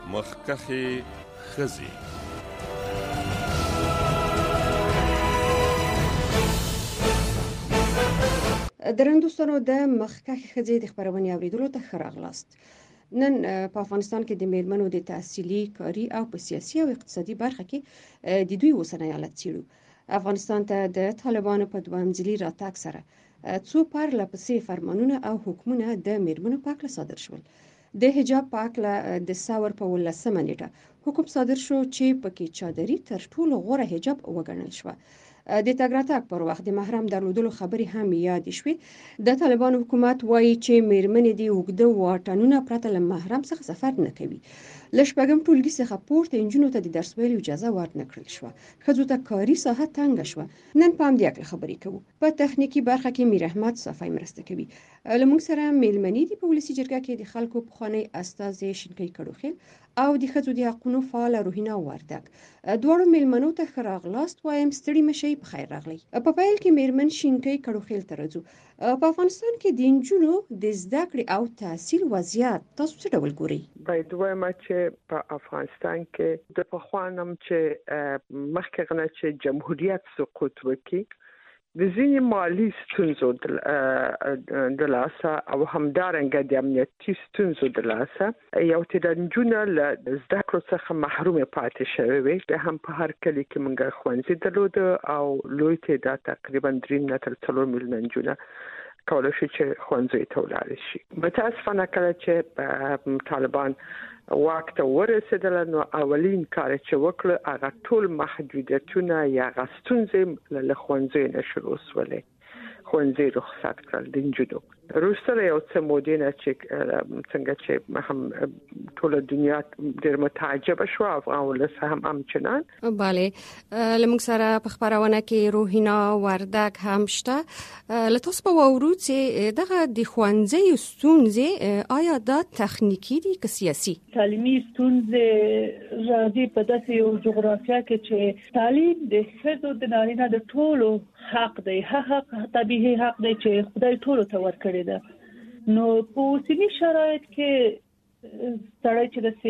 مخکخې ښځې. درندوستانو د مخکخې ښځې د خبرونې اوریدلو ته ښه راغلاست. نن په افغانستان کې د میرمنو د تحصیلي، کاري او په سیاسي او اقتصادي برخه کې د دوی اوسنی حالت څیړو. افغانستان ته د طالبانو په دویم ځلي راتګ سره څو پرله پسې فرمانونه او حکمونه د میرمنو په اړه صادر شول. د حجاب په اړه د ثور په 18 نیټه حکم صادر شو چې پکې چادري تر ټولو غوره حجاب وګڼل شو. د تګ راتګ پر وخت د محرم درلودلو خبرې هم یاد شوې. د طالبانو حکومت وایي چې میرمنې د اوږده واټنونو پرته له محرم څخه سفر نه کوي. له شپږم ټولګي څخه پورته نجونو ته د درس ویلو اجازه ورنه کړل شوه. ښځو ته کاري ساحه تنګه شوه. نن په همدې اړه خبرې کوو. په تخنیکی برخه کې میر احمد صافی مرسته کوي. له موږ سره میلمنې دي په ولسی جرګه کې د خلکو پخوانی استازي شینکۍ کړوخیل او د ښځو د حقوقو فعال روحینا وردګ. دواړو میلمنو ته ښه راغلاست وایم. ستړي مشي په خیر راغلی. په پیل کې میرمن شینکۍ کړوخیل ته راځو. په افغانستان کې د نجونو د زده کړې او تحصیل وضعیت تاسو څه ډول ګورئ؟ باید وایم چې په افغانستان کې د پخوانم چې مخکې غنه چې جمهوریت سقوط وکړي د ځینې مالی ستونزو د لاسه او همدارنګه د امنیتي ستونزو د لاسه یو تعداد نجونې له زده کړو څخه محروم پاتې شوې وي. هم په هر کلی کې موږ ښوونځي درلوده او لوی تعداد تقریبا 3 نه تر 4 میلیونه نجونې کولای شي چې ښوونځي ته ولاړ شي. متاسفانه کله چې طالبان واک ته ورسېدل نو اولین کار چې وکړ هغه ټول محدودیتونه یا غستونځي له ښوونځي نه شروع شولې. ښوونځي رخصت کړل د نجونو. روسته یو څه مودینه چې څنګه چې هم ټول دنیا ډېر متعجب شو او لسه هم چنان. bale لمږ سره په خبرونه کې روحینا وردګ هم شته. لتاس په ورو چې دغه د ښوونځي ستونزې آیا دا تخنیکی دي که سیاسي؟ تعلیمي ستونزې راځي په داسې یو جغرافیه کې چې تعلیم د ښځو د نارینه د ټولو حق دی. حق طبيعي حق دی چې خدای ټولو ته ورکړي ده. نو په اوسني شرایط کې سړی چې د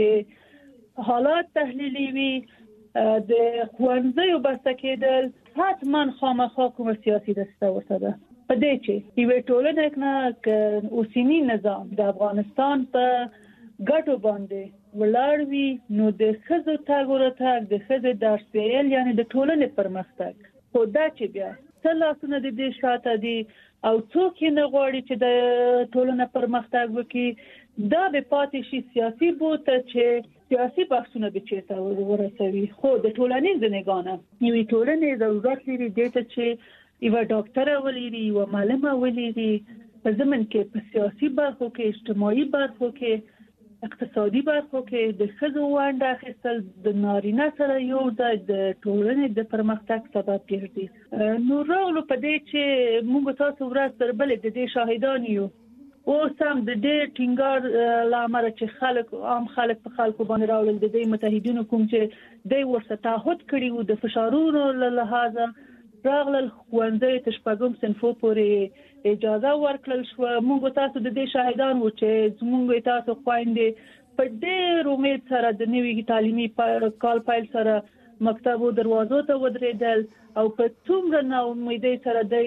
حالات تحلیلي وي د ښوونځیو بسته کېدل حتما خامخا کوم سیاسي دسته ورته ده. په دې چې یوه ټولنه کې اوسني نظام د افغانستان په ګټو باندې ولاړ وي نو د ښځو تګ ورتګ د ښځو درس ویل یعنی د ټولنې پرمختګ خو دا چې بیا څلاسونه د دې شاته دي او څوک نه غواړي چې د ټولنې پرمختګ وکړي. دا به پاتې شي سیاسي بوته چې سیاسي بحثونه به چیرته ورسوي. خو د ټولنیز نگانه یوې ټولنې ضرورت لري دې ته چې یو ډاکټر ولري یو معلمه ولري په ضمن کې په سیاسي برخو کې اجتماعي برخو کې اقتصادي برخو کې د ښځو ونډه اخیستل د نارینه سره یو د ټولنې د پرمختګ سبب ګرځي. نو راولو په دې چې موږ تاسو ورځ تر بلې د دې شاهدان یو. اوس هم د دې ټینګار لامل چې عام خلک په خلکو باندې راولل د دې متحدینو کوم چې د ورسره تعهد کړي وو د فشارونو له لحاظه راغلل ښوونځي ته شپږم صنفو پورې اجازه ورکړل شو. موږ تاسو د دې شاهدان وو چې موږ تاسو خويندې په ډېر امید سره د نوي تعلیمي کال پیل سره مکتبو دروازو ته ودرېدل او په څومره نا امیدۍ سره د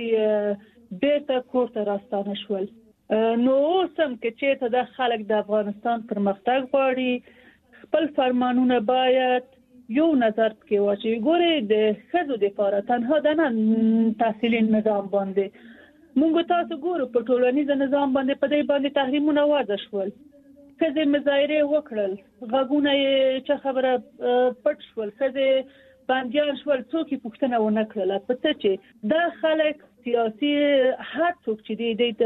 بیرته کور ته راستانه شول. نو اوسم کې چې ته د خلک د افغانستان پرمختګ غواړي خپل فرمانونه باید یو نظر کې واچي. ګوره د ښځو لپاره تنها د تحصیلي نظام باندې موږ تاسو ګورو په ټولنیز نظام باندې په دې باندې تحریمونه وضع شول. ښځې مظاهره وکړل غږونه چې خبره پټ شول. ښځې بندیان شول. څوک پوښتنه ونه کړله په څه چې دا خلک سیاسي هر څوک چې د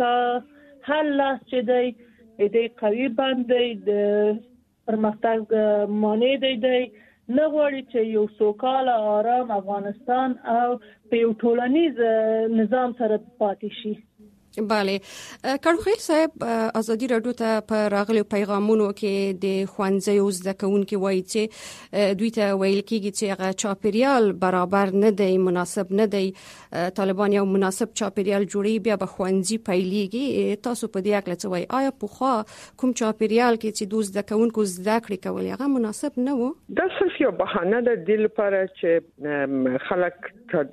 حل لاس چې دی قوي باندې د پرمختګ مانع دی نه غواړي چې یو سوکاله آرام افغانستان او په یو ټولنیز نظام سره پاتې شي. بله کارخیل صاحب ازادي رادیو ته په راغلي پیغامونو کې د خوانځي زده کوونکو وایي چې دوی ته ویل کېږي چې هغه چاپیریال برابر نه دی، مناسب نه دی. طالبان یو مناسب چاپیریال جوړي بیا به خوانځي پیلېږي. تاسو په دې اړه څه وایي؟ آیا پوخا کوم چاپیریال کې چې دوی زده کوونکو زده کړې کول هغه مناسب نه و؟ دا صرف یو بهانه ده د لپاره چې خلک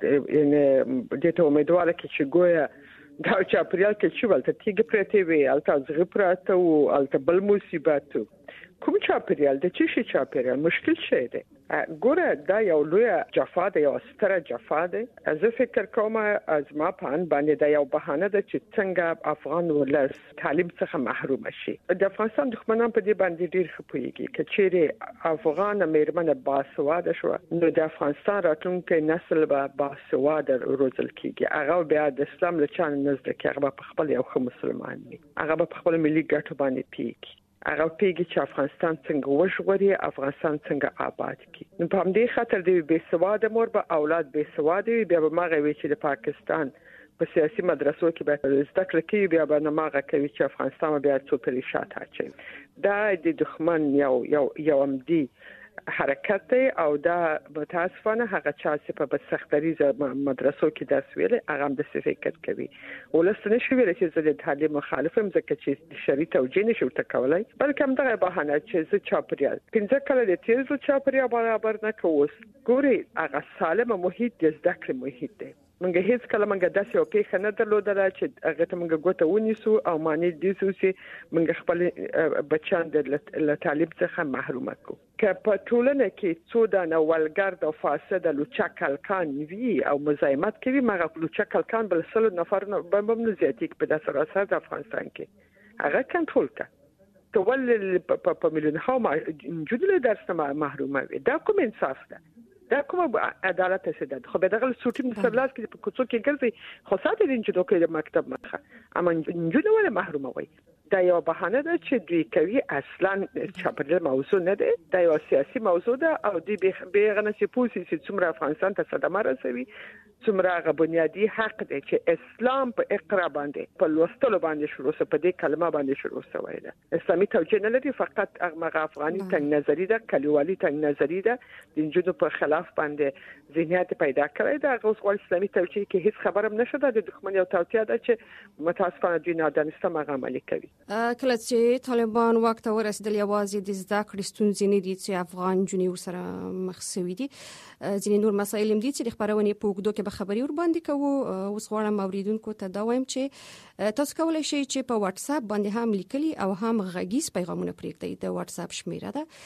د ته امیدواره کې چې ګویا دا چاپریال کې چې ولته تیګ پرته وي الته زغ پراته او الته بل مصیبت کوم چاپریال د چی شي چاپریال مشکل شي دی ګوره دا یو لوی جفا ده، یو ستره جفا ده. زه فکر کوم از ما پان باندې دا یو بهانه ده چې څنګه افغان ولس تعلیم څخه محروم شي. د افغانستان دښمنان په دې باندې ډیر خپويږي چې چیرې افغان میرمنه باسواده شو نو د افغانستان راتلونکي نسل به باسواده روزل کیږي. هغه بیا د اسلام له چانه نزد کې هغه په خپل یو خو مسلمان وي، هغه په خپل ملي ګټو باندې پیږي، هغه پیږي چې افغانستان څنګه وژغوري، افغانستان څنګه آباد کی. نو په همدې خاطر د بے سواده مور به اولاد بے سواده وي، بیا به ماغه وي چې د پاکستان په سیاسي مدرسو کې به زده کړې کوي، بیا به ماغه کوي چې افغانستان بیا څو پرې شاته اچي. دا د دښمن یو امدي حرکت دی او دا متاسفانه هغه چا چې په سختريزه مدرسو کې درس ویل هغه هم د فکر کوي. ولستنه شو ویل چې زه د تعلیم مخالفم ځکه چې شری توجیه نشو تکولای، بلکې هم دغه بهانه چې زه چاپریال 15 کله د تیز چاپریال برابر نه کووس. ګوري هغه سالم محیط د زده کړې محیط دی. منګه هیڅ کله منګه داسې او پیښه نه درلودله چې هغه ته منګه ګوته ونیسو او معنی دې چې منګه خپل بچان د تعلیم څخه محروم کو. که په ټولنه کې څو د ولګرد او فاسد لوچا کلکان وی او مزاحمت کوي، مګر لوچا کلکان بل سل نفر به ممنوع زیاتیک په داسې راځي د افغانستان کې هغه کنټرول کا تول په مليون ها جوړل درس محرومه وي. دا کوم انصاف ده؟ دا کوم عدالت څه ده؟ خو به دغه سوټیم سرلاس کې په کوڅو کې ګرځي خو ساته دین چې دوی د مکتب مخه اما جوړ ولا محرومه وي. دا یو بهانه ده چې دوی کوي اصلا چاپریال موضوع نه ده، دا یو سیاسي موضوع ده او دوی به غنه چې پوسی چې څومره افغانستان ته صدمه رسوي، څومره غو بنیادی حق دی چې اسلام په اقرا باندې په لوستلو باندې شروع سه، په دې کلمه باندې شروع سوی ده. اسلامي توجیه نه لري، فقط هغه افغاني تنگ نظری ده، کلیوالي تنگ نظری ده، د جنونو په خلاف باندې ذهنیت پیدا کړی ده. هغه اوس اسلامي توجیه کې هیڅ خبرم نشته، د دښمن یو توطیه ده چې متاسفانه دوی نادانسته مغه عملي کوي. کله چې طالبان وخت ورسېدل یوازې د زده کړې ستونزې نه دي چې افغان جنې سره مخ شوي دي، ځینې نور مسایل هم دي چې د خبرونې په وګړو کې به خبري ور باندې کوو. اوس غواړم اوریدونکو ته دا وایم چې تاسو کولای شئ چې په واتس اپ باندې هم لیکلي او هم غږیز پیغامونه پرېږدئ. د واتس اپ شمیره ده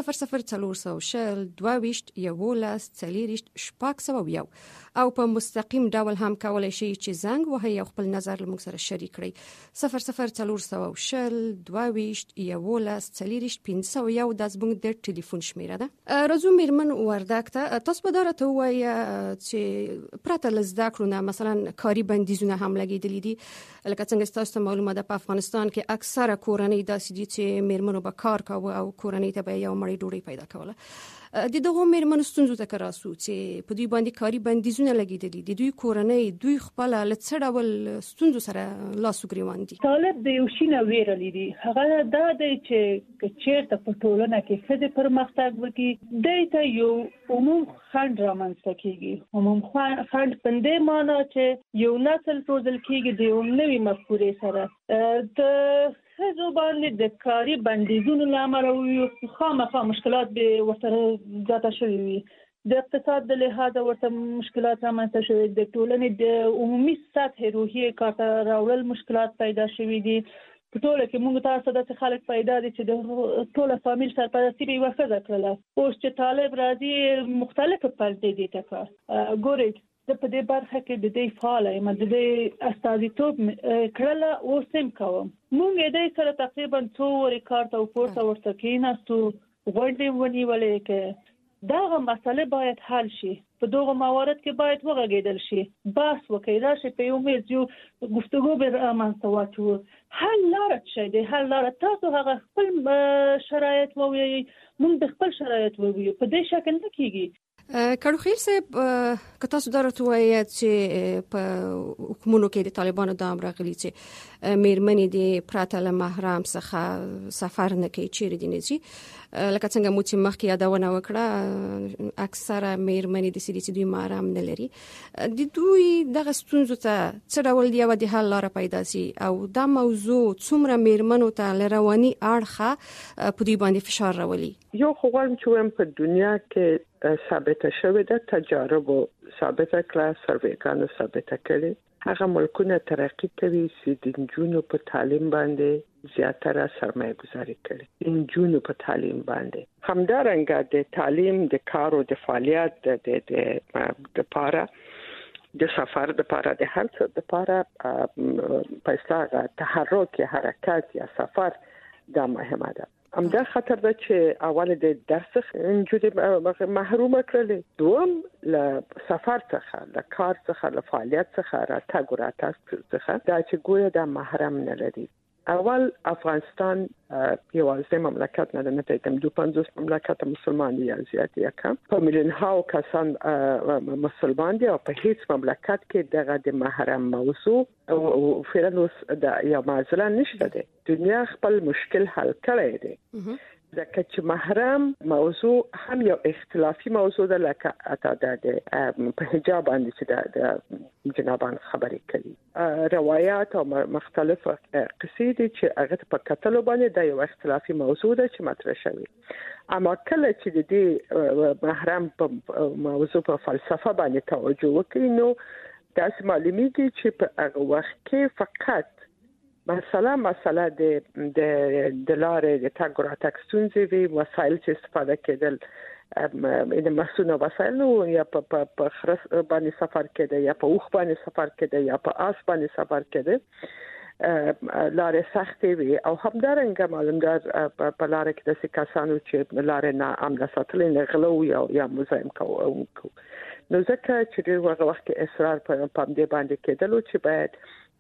00400 22 11 40 شپږ او په مستقیم ډول هم کولای شئ چې زنګ وهئ او خپل نظر له موږ سره شریک کړئ. 00400 22 11 40 501 د زموږ د ټلیفون شمیره ده. راځو میرمن وردک ته، تاسو به درته وایي چې پرته لزده کړو نه مثلا کاری بندیزونه هم لګیدلې دي. لکه څنګه تاسو ته معلومه ده په افغانستان کې اکثره کورنۍ داسې دي چې میرمنو به کار کاوه او کورنۍ ته به یو مړی ډوډۍ پیدا کوله. د دغه میرمنو ستونزو ته راسو چې په دوی باندې کاری بندیزونه لګیدلي دي، دوی کورنۍ دوی خپل لڅ ډول ستونزو سره لاس وګریوان دي. طالب د یو شي نه ویرلې دي، هغه دا دی چې چیرته په ټولنه کې څه د پرمختګ وکړي د ته یو عموم خند رامنځته کیږي. عموم خند پندې معنا چې یو نسل روزل کیږي د یو نوې مفکورې سره. د خزو باندې د کاری بندیزونو لامل او خامخا مشکلات به ورته زیاته شوي وي. د اقتصاد د لحاظه ورته مشکلات رامنځته شوي، د ټولنې د عمومي سطح روحي کارته راوړل مشکلات پیدا شوي دي. په ټوله کې موږ تاسو د خلک پیدا دي چې د ټوله فامیل سرپرستی به وسه کړله. اوس چې طالب راځي مختلفه پردې دي تکا ګوري د په دې برخه کې د دې فعال یم، د دې استازیتوب کړله او سم کوم. موږ دې سره تقریبا 2 ریکارډ او پورته ورته کېناستو غوډې ونیولې کې دا مسله باید حل شي. په دغه موارد کې باید وغږیدل شي، بحث وکړي، راشي په یو میز یو گفتگو به رامنځته واچو. حل لاره شي د حل لاره تاسو هغه خپل شرایط ووایي، موږ د خپل شرایط ووایو. په دې شکل نه کیږي. کړو خیر صاحب که تاسو درته وایي چې په حکومتونو کې د طالبانو د امرغلي چې میرمنې د پراته له محرم څخه سفر نه کوي چیرې دي نه شي لکه څنګه مو چې مخکې یادونه وکړه اکثره میرمنې د سړي دوی محرم نه لري د دوی دغه ستونزو ته څه ډول دی او د حل لاره پیدا شي او دا موضوع څومره میرمنو ته لرواني اړخه په دې باندې فشار راولي یو خو غواړم چې وایم په دنیا کې ثابته شوې ده تجارب ثابته کړه سروېګانو ثابته کړي هغه ملکونه ترقی کوي چې د نجونو په تعلیم باندې زیاتره سرمایه گذاري کوي د نجونو په تعلیم باندې همدارنګه د تعلیم د کار او د فعالیت د لپاره د سفر د لپاره د هر څه د لپاره پیسې تحرک حرکت یا سفر دا مهمه ده همدا خطر ده چې اول د درس انجوړي محروم کړل دوم ل سفر څخه ل کار څخه ل فعالیت څخه راتګ راتګ څخه دا چې ګویا د محرم نه لري اول افغانستان یوازې مملکت نه نه پیدم 250 مملکت مسلمان دي زیات یا کم په میلیون هاو کسان مسلمان دي او په هیڅ مملکت کې دغه د محرم موضوع او فعلا د یا معضله نشته ده دنیا خپل مشکل حل کړی دی ځکه چې محرم موضوع هم یو اختلافي موضوع ده لکه اته د په حجاب باندې چې د جنابان خبرې کوي روایت او مختلف قصې دي چې هغه په کتلو باندې د یو اختلافي موضوع ده چې مطرح شوی اما کله چې د دې محرم په موضوع په فلسفه باندې توجه وکړي نو تاسو معلومیږي چې په هغه وخت کې فقط مسله د لارې د تګ راتګ ستونزې وي وسایل چې استفاده کېدل د مسونو وسایل یا په خرس باندې سفر کېده یا په اوخ باندې سفر کېده یا په آس باندې سفر کېده لارې سختې وي او همدارنګه معلومدار په لارې کې د کسانو چې لارې نه امن ساتل نه غلو یا مزاحم کوو نو ځکه چې د وخت کې اصرار په دې باندې کېدلو چې باید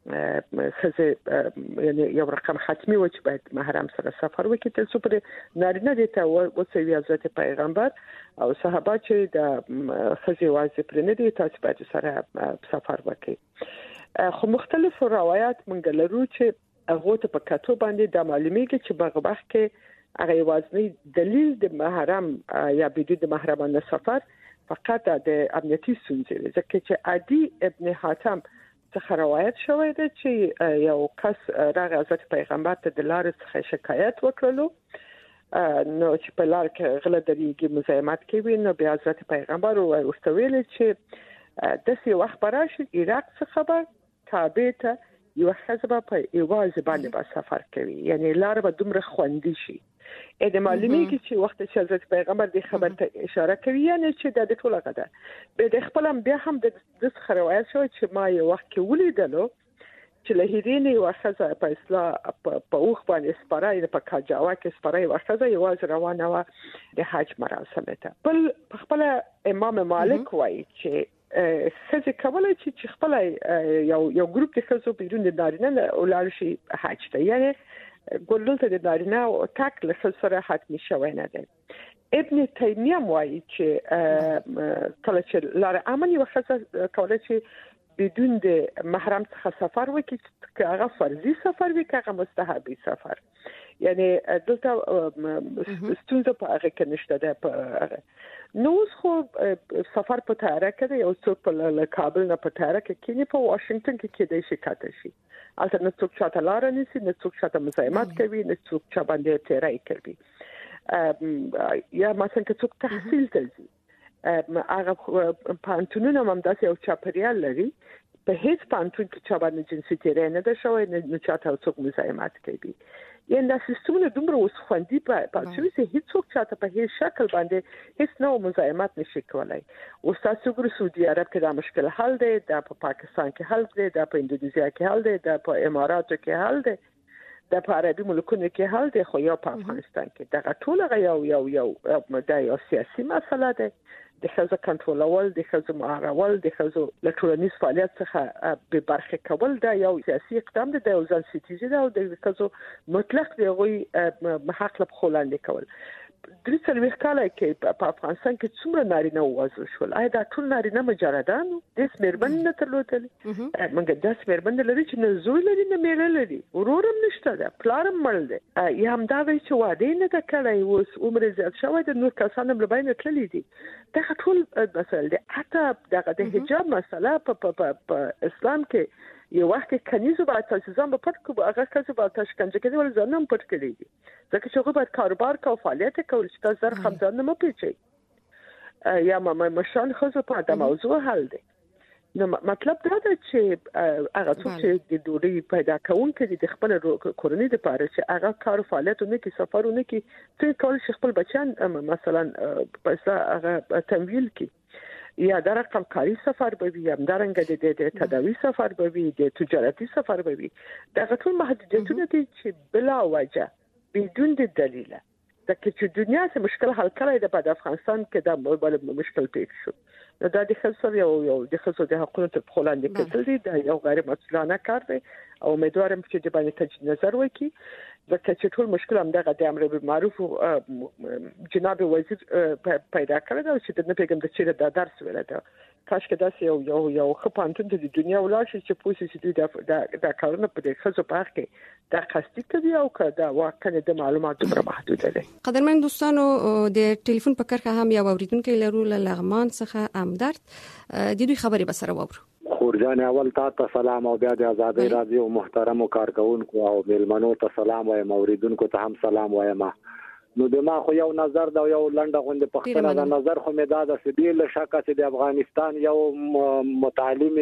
خزه یعنی یو رقم ختمي و چې باید محرم سره سفر وکړي تل څو پر نارینه دي ته وسوي حضرت پیغمبر او صحابه چې د خزه واځي پر نه دي تاسو باید سره سفر وکړي خو مختلف روایت مونږ لرو چې هغه ته په کتو باندې د معلومیږي چې په وخت کې هغه وازنی دلیل د محرم یا بدون د محرمانه سفر فقط د امنیتي ستونزې ځکه چې عادي ابن حاتم څخه روایت شوی دی چې یو کس راغی حضرت پیغمبر ته د لارې څخه شکایت وکړلو نو چې په لار کې غله درېږي مزاحمت کوي نو بیا حضرت پیغمبر ورته ویل چې داسې وخت به راشي عراق څخه به کعبې ته یو ښځه په یوازې باندې سفر کوي یعنی لار به دومره خوندي شي د معلومیږي چې وخت چې حضرت پیغمبر د خبر ته اشاره کوي یعنی چې د ټوله غدا به د خپل بیا هم د روایت شو چې ما یو وخت کې ولیدلو چې له هیرینې واخذه په اصلاح په اوخ باندې سپاره په کاجاوا کې سپاره واخذه یوازې روانه و د حج مراسم ته بل خپل امام مالک وایي چې خزه کولای چې خپل یو ګروپ د خزو بدون د نارینه ولر شي حج ته یعنی ګولل ته د نارینه او تک له سره حتمی شوی نه دی ابن تیمیه وایي چې کله چې لار امن یو خزه کولای چې بدون د محرم څخه سفر وکړي که هغه فرضي سفر وي که هغه مستحبي سفر یعنی دلته ستونزه په هغه کې نشته ده په نو خو سفر په طیاره کې یو څوک په کابل نه په طیاره کې کینی په واشنگټن کې کېدای شي کاته شي البته نه څوک چاته لار نه سي نه څوک چاته مزاحمت کوي نه څوک چا باندې تیرای کوي یا مثلا که څوک تحصیل کوي هغه پانتونونه هم داسې یو چاپریال لري په هیڅ پانتون کې چا باندې جنسي تیرای نه ده شوی نه چاته څوک مزاحمت کوي یعنی دا سیستمونه دومره اوس خوندي په چې هیڅ څوک چاته په هیڅ شکل باندې هیڅ نوع مزاحمت نشي کولای او تاسو ګورئ سعودي عرب کې دا مشکل حل دی دا په پاکستان کې حل دی دا په اندونیزیا کې حل دی دا په اماراتو کې حل دی دا په عربي ملکونو کې حل دی خو یا په افغانستان کې دا ټول یو د سیاسي مسله ده د خزه کنټرولول د خزه معارول د خزه لټورنیز فعالیت څخه به برخه کول دا یو سیاسي اقدام دی د ځان سیتیزي دا او د خزه مطلق دی غوي حق له خلاندې کول 3 کاله کې په افغانستان کې څومره نارینه ووژل شول آیا دا ټول نارینه مجردان د سمربند نه ترلوتل موږ د سمربند لري چې نه زوی لري نه میړه لري ورورم نشته ده پلارم مړ دی یا هم دا وی چې واده نه تکړه اوس عمر زیات شوی د نور کسانو لباینه تللی دي دا ټول مسله ده حتی د حجاب مسله په اسلام کې یو وخت کنيزو باید تاسو ځم په پټ کو هغه کسو باید تاسو کنځ کې ول ځنم پټ کړی دي ځکه چې هغه باید کاروبار او فعالیت کول چې تاسو زر خمزان نه پیچي یا مشان خو په دا موضوع حل دي نو مطلب دا ده چې هغه څوک چې د ډوډۍ پیدا کوونکي د خپل کورنۍ لپاره چې هغه کار فعالیتونه کې سفرونه کې څه کول شي خپل بچان مثلا پیسې هغه تمویل کی یا در رقم کاری سفر به وي یا درنګ د تداوی سفر به وي د تجارتي سفر به وي دا ټول محدودیتونه دي چې بلا وجه بدون د دلیل دا چې دنیا څخه مشکل حل کړی د افغانستان کې دا بل مشکل پیښ شو نو دا د خلصو یو د خلصو د حقوقو ته خلانده کتل دي دا یو غیر مسؤلانه کار دی او امیدوارم چې د باندې تجدید نظر وکړي ځکه چې ټول مشکل هم دغه د امر بالمعروف جناب وزیر پیدا کړی دا چې د نه پیغام د چیرې د درس ویل دا کاش کې دا یو خپانتون د دنیا ولر شي چې پوسی چې دوی د کارونه په دې خصو په حق کې د قصدي کوي او کدا واکنه د معلوماتو پر محدود دي قدرمن دوستانو د ټلیفون په کرخه هم یو اوریدونکو لرو لغمان څخه امدرد د دوی خبرې به سره وورو خورجان اول تا سلام او بیا د آزادۍ رادیو محترم کارکونکو او ملمنو ته سلام وایم اوریدونکو ته هم سلام وایم نو د ما خو یو نظر دا یو لنډه غونډه پښتنه د نظر خو مې دا د سبیل شکه چې د افغانستان یو متعلم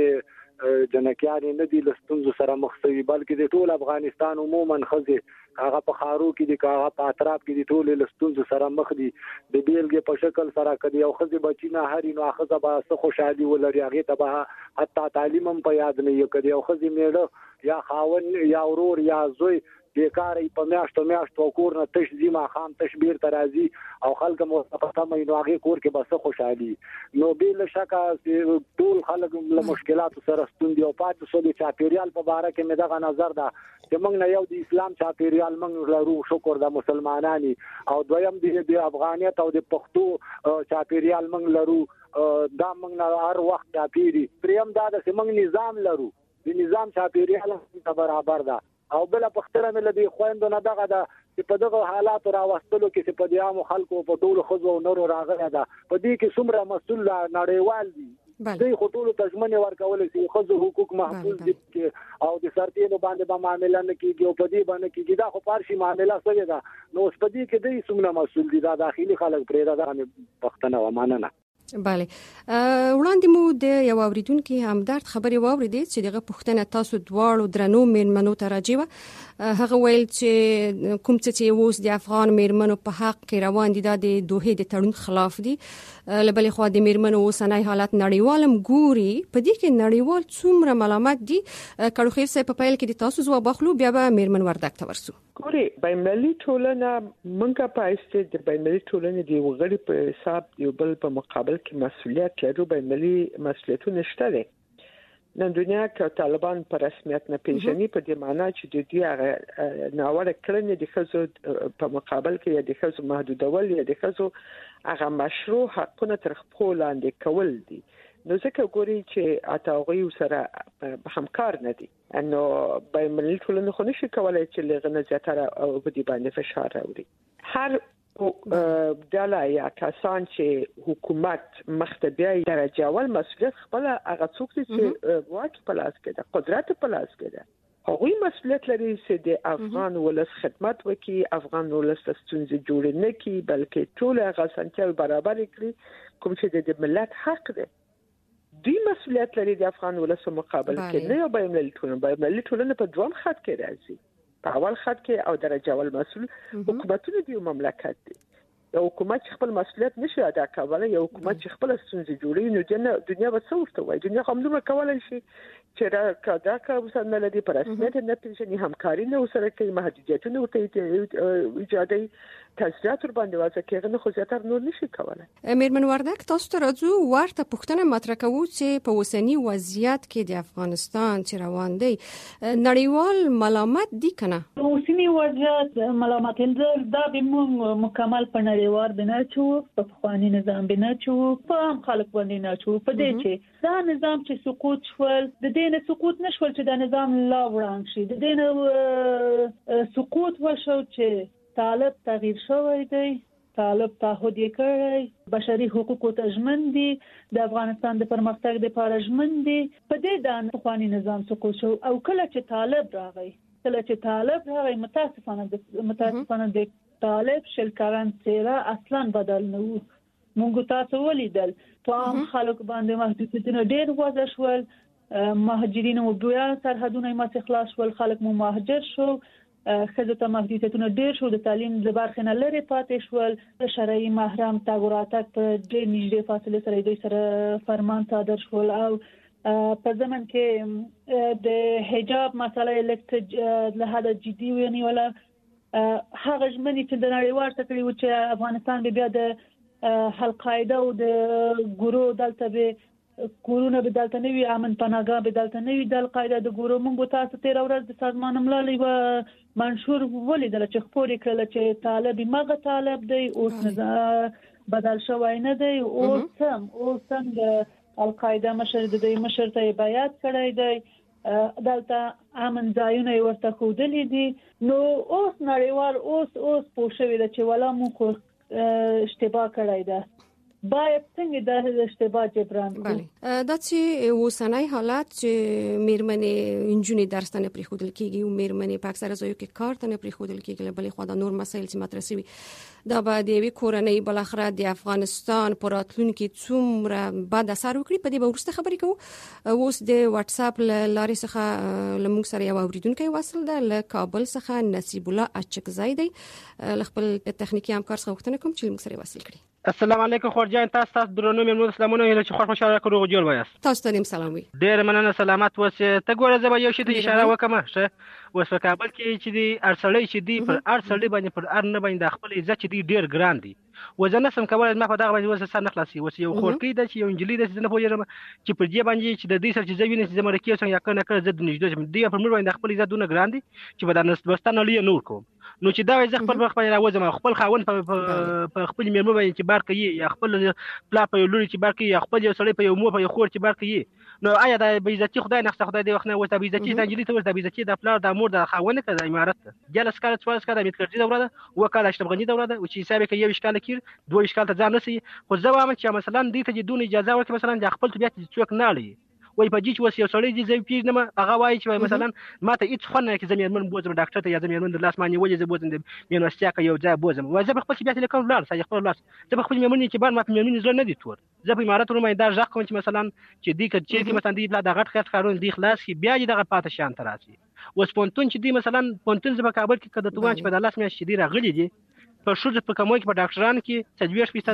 جنکیان نه دي لستونزو سره مخ شوي بلکې د ټول افغانستان عموما خزي هغه په خارو کې دي هغه په اطراف کې دي ټول لستونزو سره مخ دي د بیلګې په شکل سره کدي یو خزي بچینه هرې نو خزه به څه خوشحالي ولري هغه ته به حتی تعلیم هم په یاد نه یو کدي یو خزي میړه یا خاون یا ورور یا زوی بیکاری په میاشتو کور نه تش زیما خام تشبیر ترازی او خلک مو پته مې نو هغه کور کې بس خوشحالي نو بل شکه ټول خلک له مشکلات سره ستوندي او پاتې سو دي چاپیریال په باره کې مې دغه نظر ده چې موږ نه یو د اسلام چاپیریال موږ لرو شکر د مسلمانانی او دویم د افغانیت او د پښتو چاپیریال موږ لرو دا موږ نه هر وخت چاپیری پریم دا د موږ نظام لرو د نظام چاپیریال ته برابر ده او بل پختره مې لدی خويندو نه دغه دا چې په دغه حالات راوستلو کې چې په دې عام خلکو په ټول خزو نورو راغله ده په دې کې څومره مسؤل نړیوال دي دوی خطول تضمن ورکول چې خزو حقوق محفوظ دي او د سرتینو باندې به معاملې نه کیږي او په دې باندې کیږي دا خو پارشي معاملې سره ده نو اوس په دې کې دوی څومره مسؤل دي دا داخلي خلک پرې دا پښتنه ومانه بله وړاندې مو د یو اوریدونکو همدرد خبرې واوریدې چې دغه پښتنه تاسو دواړو درنو میرمنو ته راځي هغه ویل چې کوم چې اوس د افغان میرمنو په حق کې روان دي د دوه د تړون خلاف دي لبلې خو د میرمنو اوسنۍ حالت نړیوالم ګوري په دې کې نړیوال څومره ملامت دي کړو خیر سه په پیل کې د تاسو ځواب اخلو بیا به میرمن وردک ته ورسو ګوري بینالمللي ټولنه منګه پایسته د بینالمللي ټولنې دی وګړي په حساب یو بل په مقابل کې مسؤلیت لري بینالمللي مسؤلیتونه شته نن دنیا کې طالبان په رسمیت نه پیژني په دې معنی چې د دې ناوړه کړنې د خزو په مقابل کې یا د خزو محدودول یا د خزو هغه مشروع حقونه تر خپل لاندې کول دي نو ځکه ګوري چې اتاوغي سره همکار نه دي انه بینالمللي ټولنه خو نشي کولای چې لغنه زیاتره او په دې باندې فشار راوړي هر دلا یا کسان چې حکومت مختبیه درجه اول مسؤلیت خپل هغه څوک چې واک په لاس کې ده قدرت په لاس کې ده هغوی مسؤلیت لري چې د افغان ولس خدمت وکړي افغان ولس ستونزې جوړ نه کړي بلکې ټول هغه سنتیل برابر کړي کوم چې د ملت حق ده دوی مسؤلیت لري د افغان ولس مقابل کې نه یو بینالمللي ټولنه په دوام خط کې راځي په اول خط کې او درجه اول مسؤل حکومتونه دی مملکت دي یو حکومت خپل مسؤلیت نشي ادا کولای یو حکومت چې خپل ستونزې جوړي نو دنیا به څه ورته وایي دنیا هم نو کولای شي چې دا کار نه لدی پر رسمیت نه پیژني همکاري نه وسره کوي محدودیتونه ورته ایجادي تاثیرات ور باندې واځي کېغه نه خو زیاتره نور نشي کولای میرمن وردک تاسو ته راځو ورته پوښتنه مطرح کوو چې په اوسنی وضعیت کې د افغانستان چې روان دی نړیوال ملامت دي کنه اوسنی وضعیت ملامت دا به مکمل په نړیوال بنا چو په خواني نظام بنا چو په هم خلک باندې نه چو په دې چې دا نظام چې سقوط شول د دې نه سقوط نشول چې دا نظام لا وړاندې شي د دې نه سقوط وشو چې طالب تغییر شوی دی طالب تعهد کړی بشري حقوقو ته ژمن دي د افغانستان د پرمختګ لپاره ژمن دي په دې د خواني نظام سقوط شو او کله چې طالب راغی متاسفانه د طالب شلکران څیره اصلا بدل نه وو مونږ تاسو ولیدل په عام خلک باندې محدودیتونه ډېر وضع شول مهاجرین او بیا سرحدونه یې خلاص شول خلک مو مهاجر شو ښځو ته محدودیتونه ډېر شو د تعلیم د برخې نه لرې پاتې شول د شرعي محرم تګ او راتګ په ډېر نږدې فاصلې سره دوی سره فرمان صادر شول او په زمن کې د حجاب مسله الکت له حد جدي ونیوله هغه ژمنې چې د نړیوال تکړه و چې افغانستان بیا د القاعده او د ګورو دلته به کورونه به دلته نوي امن پناهګاه به دلته نوي د القاعده د ګورو موږ تاسو 13 ورځ د سازمان ملل و منشور ولیدل چې خبرې کړل چې طالب مغه طالب دی اوس بدل شوی نه دی اوس هم د القاعده مشر د دې مشر ته بیعت کړی دی دلته امن ځایونه ورته خودلې دي نو اوس نړیوال اوس پوښوي چې ولا مو اشتباه کړی ده باید څنګه د اشتباه جبران کړي دا چې اوسنۍ حالت چې میرمنې انجونې درس ته نه پریښودل کیږي او میرمنې په اکثره ځایو کې کار ته نه پریښودل کیږي بلې خو دا نور مسایل چې مطرح شوي دا به د یوې کورنۍ بل اخره د افغانستان په راتلونکي څومره بد اثر وکړي په دې به وروسته خبرې کوو اوس د واتس اپ لارې څخه لمونږ سره یو اوریدونکی وصل ده له کابل څخه نصیب الله اچکزی دی له خپل تخنیکی همکار څخه غوښتنه کوم چې لمونږ سره وصل کړي السلام علیکم خورجان تاسو درنو مېلمنو سلامونه ویل چې خوشاله کړو جوړ وایاست تاسو ته سلام وي ډېر مننه سلامات اوسه ته ګوره زما یو شی ته اشاره وکم شه اوس په کابل کې چې دی ارسلې چې دی پر ارسلې باندې پر ار نه باندې خپل عزت چې دی ډېر ګران دی وزنه سم کولای ما په دغه باندې وسه سر نه خلاصي وسه یو خورکی د چې یو انجلی د څه نه پوهیږم چې پر دې باندې چې د دې سر چې زوینې چې زما رکیو څنګه یا کنه زد نږدې دی په مور باندې خپل عزت دونه ګران دی چې په دانست بستانه لې نور کوم نو چې دا وځ خپل وخت باندې راوځم خپل خاون په خپل میرمن باندې چې بار کوي یا خپل پلا په لوري چې بار کوي یا خپل یو سړی په یو مو په یو خور چې بار کوي نو آیا د بیزتی خدای نه خدای دی وخت نه وځي بیزتی د انجلی ته وځي بیزتی د پلا د مور د خاون ته د امارت جلس کال څوارس کال د میتکرجی دوره ده وکاله اشتبغنی دوره ده چې حساب کې یو اشکال کړ دوه اشکال ته ځان نسی خو زه وایم چې مثلا دې ته دونه اجازه ورکړي مثلا د خپل طبيعت څوک نه لري وای په دې چې وس یو سړی دې زې پیژنم هغه وایي چې مثلا ماته هیڅ خو نه کې زميرمن بوزم ډاکټر ته یا زميرمن د لاس مانی وجه زه بوزم د یونیورسيټي کې یو ځای بوزم وای زه خپل طبيعت لیکم ولر سړي خپل لاس زه خپل میرمن چې بار ما په میرمن زړه نه دي تور زه په امارات رومای دا ځخ کوم چې مثلا چې دې کې مثلا دې بلا د غټ خټ کارون دې خلاص کی بیا دې دغه پاتې شان تراسي وس پونتون چې دې مثلا پونتون زه په کابل کې کده توان چې په دالاس مې شدي راغلي دي په شوز په کومه کې په ډاکټرانو کې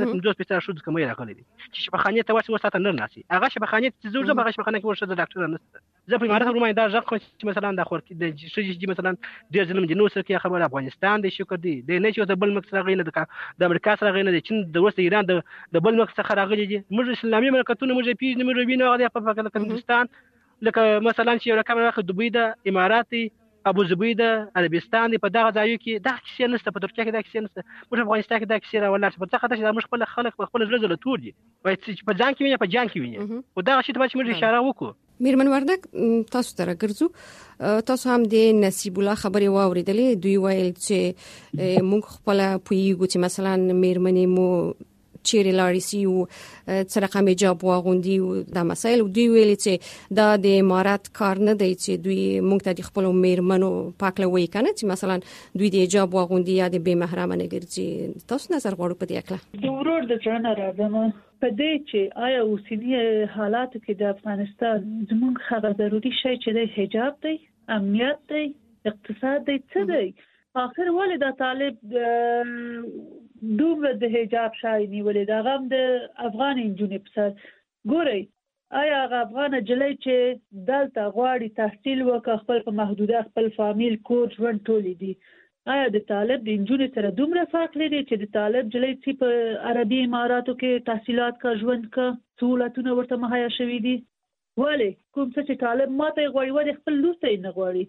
25% شوز کومه راغلي دي چې په خانه ته وساته نه ناسي هغه په خانه ته زوړ په خانه کې ورشه د ډاکټر نه زه په امارات رومای دا ځخ چې مثلا د خور کې د شوز مثلا ډیر ځنم د نو سره کې خبر افغانستان د شکر دي د نه چې د بل مکس راغلی نه د امریکا سره راغلی نه د چین د روس ایران د بل مکس څخه راغلی دي موږ اسلامي مملکتونه موږ پیژنې موږ وینو هغه په پاکستان لکه مثلا چې رقم واخد دوبۍ د اماراتي ابو ظبي د عربستان په دغه ځایو کې دا کیسه نشته په ترکیه کې دا کیسه نشته په افغانستان کې دا کیسه راولل په ځکه چې موږ خپل خلک په خپل ځل تور دي وای چې په ځان کې ویني په جان کې ویني او دا شی ته چې موږ اشاره وکړو میرمن وردک تاسو ته راګرځو تاسو هم د نصیب الله خبرې واوریدلې دوی ویل چې موږ خپل پویګو چې مثلا میرمنې مو چیرې لاړې سي او څه رقم حجاب واغوندي او دا مسایل دوی ویلي چې دا د امارات کار نه دی چې دوی موږ ته د خپل میرمنو پاکله وایي کنه چې مثلا دوی د حجاب واغوندي یا د بې محرمه نه ګرځي تاسو نظر غواړو په دې اړه د ورور د ځان راځم په دې چې آیا اوسنی حالات کې د افغانستان زموږ هغه ضروري شی چې د حجاب دی امنیت دی اقتصاد دی څه دی اخر ولې دا طالب دومره د حجاب شای نیولې دا غم د افغان انجونې په سر ګورئ آیا هغه افغان جلۍ چې دلته غواړي تحصیل وکړي خپل په محدوده خپل فامیل کور ژوند ټول دي آیا د طالب د انجونې سره دومره فرق لري چې د طالب جلۍ چې په عربي اماراتو کې تحصیلات کا ژوند کا سہولتونه ورته مهیا شوي دي ولی کوم څه چې طالب ماته غواړي ولې خپل لور ته نه غواړي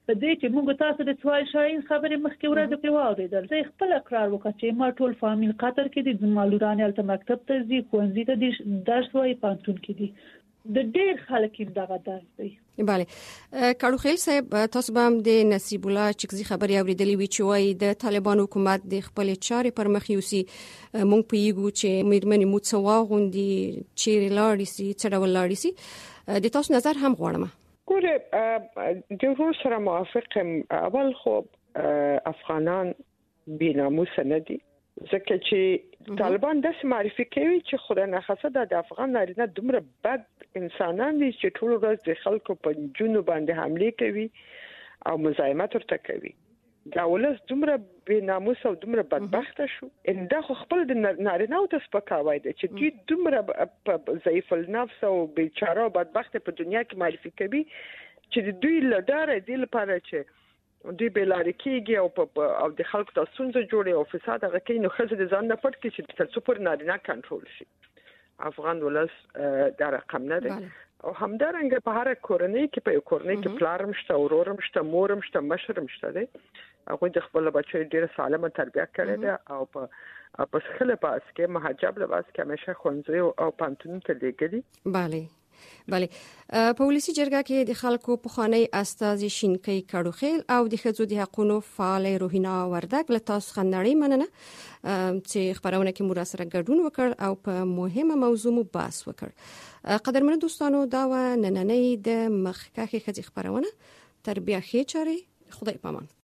په دې چې موږ تاسو د سوال شاین خبرې مخکې ورته په واوریدل زه خپل اقرار وکړ چې ما ټول فامیل قطر کې دي مالوران الته مکتب ته ځي ښوونځي ته دي درس وایي پانتون کې دي د ډېر خلک دغه درس دی. بله کاړو خیل صاحب تاسو به هم د نصیب الله چکزي خبري اوریدلې وی چې وایي د طالبان حکومت د خپل چارې پر مخ یوسي مونږ پیګو چې میرمنې متسوا غوندي چیرې لاړې سي څه ډول لاړې سي د تاسو نظر هم غواړم. ګوره د روس سره موافقم. اول خو افغانان بیناموس نه دي ځکه چې طالبان د معرفي کوي چې خدای نه خاصه د افغان نارینه دومره بد انسانان دي چې ټول ورځ د خلکو په جنو باندې حمله کوي او مزاحمت ورته کوي. دا ولس دومره بیناموس او دومره بدبخت شو ان دا خپل د نارینه او تسپکاوي دي چې دوی دومره ضعیف النفس او بیچاره او بدبخت په دنیا کې معرفي کوي چې دوی لداره دي لپاره چې دوی بلاري کېږي او د خلکو د سنځ جوړي او فساد هغه کې نو خزه د ځان نه پټ کې چې تر سپور نارینه کنټرول شي. افغان ولس دا رقم نه دی او همدارنګه په هر کورنۍ کې په کورنۍ کې پلارم شته اورورم شته مورم شته مشرم شته دی هغه د خپل بچو ډیره سالمه تربیه کړې ده او په خله پاس کې مهاجب لباس کې همیشه خونځي او پانتون ته لګلي. بله په ولسی جرګه کې د خلکو پخوانی استاد شینکی کاړوخیل او د خځو د حقوقو فعال روحینا وردګ له تاسو خنړی مننه چې خبرونه کې مو سره ګډون وکړ او په مهمه موضوع مو بحث وکړ. قدرمن دوستانو دا و نننې د مخکخي خځې خبرونه تربیه خې چاري خدای پامان.